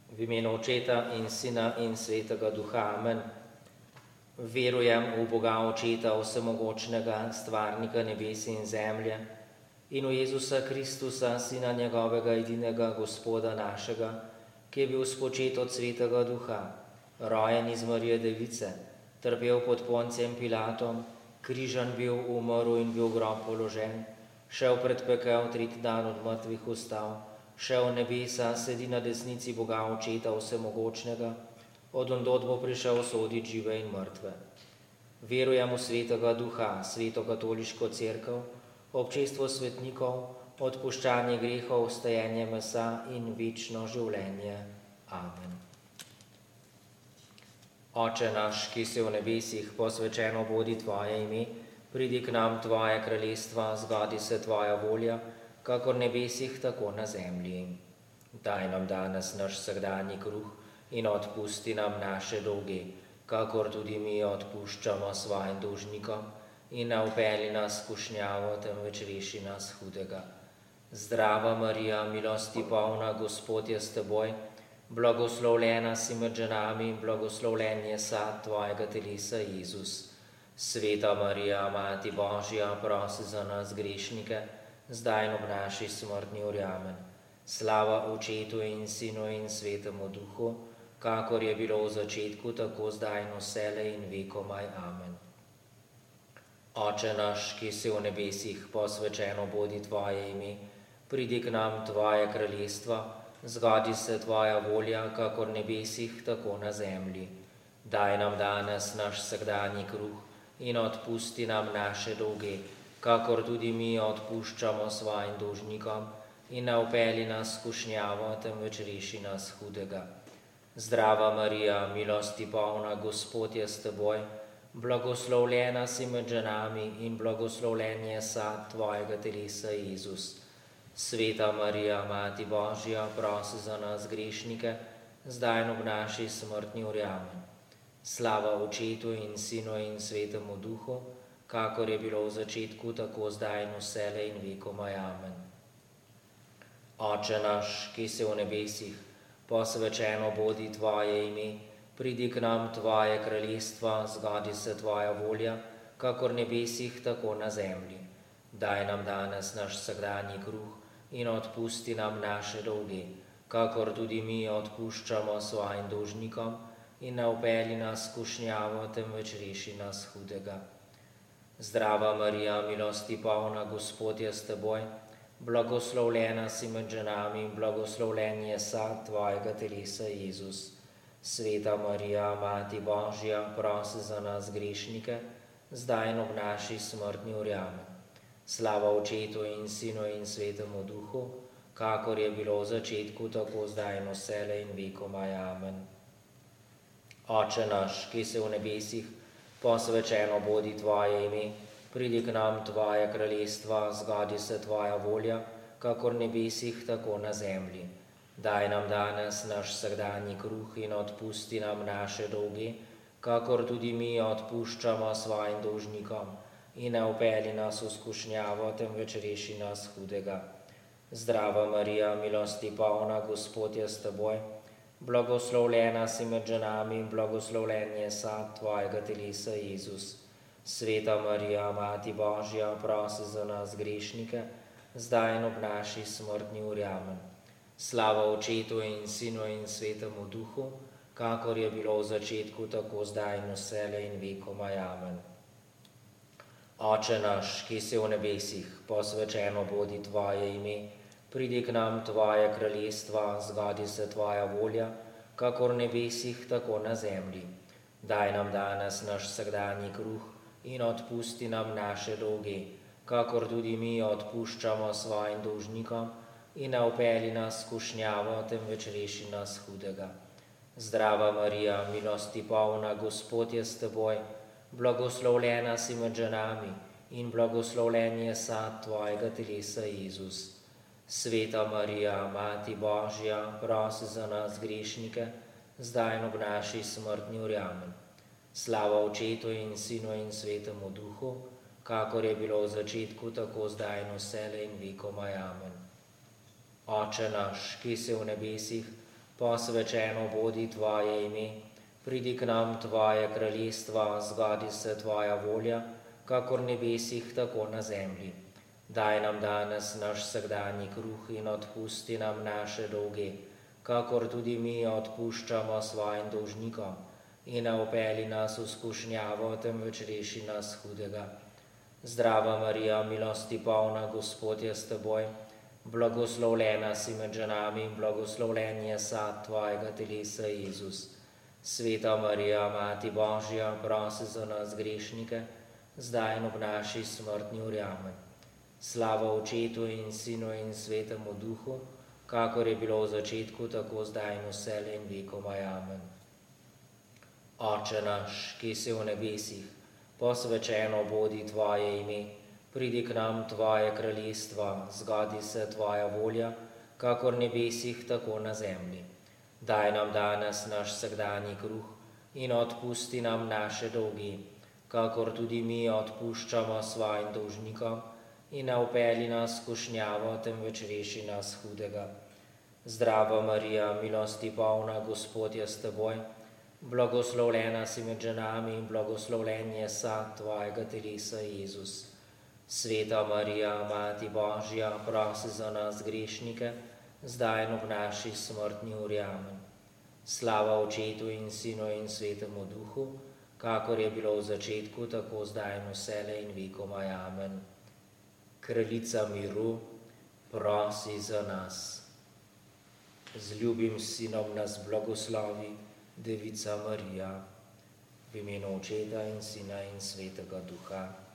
V imenu Očeta in Sina in Svetega Duha. Amen. Verujem v Boga Očeta vsemogočnega, stvarnika nebes in zemlje, in v Jezusa Kristusa, Sina njegovega edinega Gospoda našega, ki je bil spočet od Svetega Duha, rojen iz Marije Device, trpel pod Poncijem Pilatom, križan bil, umrl in bil v grob položen, šel pred pekel, tretji dan od mrtvih vstal, šel v nebesa, sedi na desnici Boga Očeta vsemogočnega, od ondod bo prišel soditi žive in mrtve. Verujem v Svetega Duha, Sveto katoliško cerkev, občestvo svetnikov, odpuščanje grehov, stajenje mesa in večno življenje. Amen. Oče naš, ki si v nebesih, posvečeno bodi tvoje ime, pridi k nam tvoje kraljestvo, zgodi se tvoja volja, kakor v nebesih, tako na zemlji. Daj nam danes naš vsakdanji kruh in odpusti nam naše dolge, kakor tudi mi odpuščamo svojim dolžnikom, in ne vpelji nas v skušnjavo, temveč reši nas hudega. Zdrava Marija, milosti polna, Gospod je s teboj, blagoslovljena si med ženami, blagoslovljen je sad tvojega telesa, Jezus. Sveta Marija, Mati Božja, prosi za nas grešnike, zdaj in ob naši smrtni uri. Amen. Slava Očetu in Sinu in Svetemu Duhu, kakor je bilo v začetku, tako zdaj in vselej in vekomaj. Amen. Oče naš, ki si v nebesih, posvečeno bodi tvoje ime, pridi k nam tvoje kraljestvo, zgodi se tvoja volja, kakor v nebesih, tako na zemlji. Daj nam danes naš vsakdanji kruh in odpusti nam naše dolge, kakor tudi mi odpuščamo svojim dolžnikom, in ne vpelji nas v skušnjavo, temveč reši nas hudega. Zdrava Marija, milosti polna, Gospod je s teboj, blagoslovljena si med ženami in blagoslovljen je sad tvojega telesa, Jezus. Sveta Marija, Mati Božja, prosi za nas grešnike, zdaj in ob naši smrtni uri. Amen. Slava Očetu in Sinu in Svetemu Duhu, kakor je bilo v začetku, tako zdaj in vselej in vekomaj. Amen. Oče naš, ki si v nebesih, posvečeno bodi tvoje ime, pridi k nam tvoje kraljestvo, zgodi se tvoja volja, kakor v nebesih, tako na zemlji. Daj nam danes naš vsakdanji kruh in odpusti nam naše dolge, kakor tudi mi odpuščamo svojim dolžnikom, in ne vpelji nas v skušnjavo, temveč reši nas hudega. Zdrava Marija, milosti polna, Gospod je s teboj, blagoslovljena si med ženami in blagoslovljen je sad tvojega telesa, Jezus. Sveta Marija, Mati Božja, prosi za nas grešnike, zdaj in ob naši smrtni uri. Amen. Slava Očetu in Sinu in Svetemu Duhu, kakor je bilo v začetku, tako zdaj in vselej in vekomaj. Amen. Oče naš, ki si v nebesih, posvečeno bodi tvoje ime, pridi k nam tvoje kraljestvo, zgodi se tvoja volja, kakor v nebesih, tako na zemlji. Daj nam danes naš vsakdanji kruh in odpusti nam naše dolge, kakor tudi mi odpuščamo svojim dolžnikom, in ne vpelji nas v skušnjavo, temveč reši nas hudega. Zdrava Marija, milosti polna, Gospod je s teboj, blagoslovljena si med ženami in blagoslovljen je sad tvojega telesa, Jezus. Sveta Marija, Mati Božja, prosi za nas grešnike, zdaj in ob naši smrtni uri. Amen. Slava Očetu in Sinu in Svetemu Duhu, kakor je bilo v začetku, tako zdaj in vselej in vekomaj. Amen. Oče naš, ki si v nebesih, posvečeno bodi tvoje ime, pridi k nam tvoje kraljestvo, zgodi se tvoja volja, kakor v nebesih, tako na zemlji. Daj nam danes naš vsakdanji kruh in odpusti nam naše dolge, kakor tudi mi odpuščamo svojim dolžnikom, in ne vpelji nas v skušnjavo, temveč reši nas hudega. Zdrava Marija, milosti polna, Gospod je s teboj, blagoslovljena si med ženami in blagoslovljen je sad tvojega telesa, Jezus. Sveta Marija, Mati Božja, prosi za nas grešnike, zdaj in ob naši smrtni uri. Amen. Slava Očetu in Sinu in Svetemu Duhu, kakor je bilo v začetku, tako zdaj in vselej in vekomaj. Amen. Oče naš, ki si v nebesih, posvečeno bodi tvoje ime, pridi k nam tvoje kraljestva, zgodi se tvoja volja, kakor v nebesih, tako na zemlji. Daj nam danes naš vsakdanji kruh in odpusti nam naše dolge, kakor tudi mi odpuščamo svojim dolžnikom. In ne vpelji nas v skušnjavo, temveč reši nas hudega. Zdrava Marija, milosti polna, Gospod je s teboj, blagoslovljena si med ženami in blagoslovljen je sad tvojega telesa, Jezus. Sveta Marija, Mati Božja, prosi za nas grešnike, zdaj in ob naši smrtni uri. Amen. Slava Očetu in Sinu in Svetemu Duhu, kakor je bilo v začetku, tako zdaj in vselej in vekomaj. Amen. Oče naš, ki si v nebesih, posvečeno bodi tvoje ime, pridi k nam tvoje kraljestva, zgodi se tvoja volja, kakor v nebesih, tako na zemlji. Daj nam danes naš vsakdanji kruh in odpusti nam naše dolge, kakor tudi mi odpuščamo svojim dolžnikom, in ne vpelji nas v skušnjavo, temveč reši nas hudega. Zdrava Marija, milosti polna, Gospod je s teboj, blagoslovljena si med ženami in blagoslovljen je sad tvojega telesa, Jezus. Sveta Marija, Mati Božja, prosi za nas grešnike, zdaj in ob naši smrtni uri. Amen. Slava Očetu in Sinu in Svetemu Duhu, kakor je bilo v začetku, tako zdaj in vselej in vekomaj. Amen. Kraljica miru, prosi za nas. Z ljubim Sinom nas blagoslovi Devica Marija, v imenu Očeta in Sina in Svetega Duha.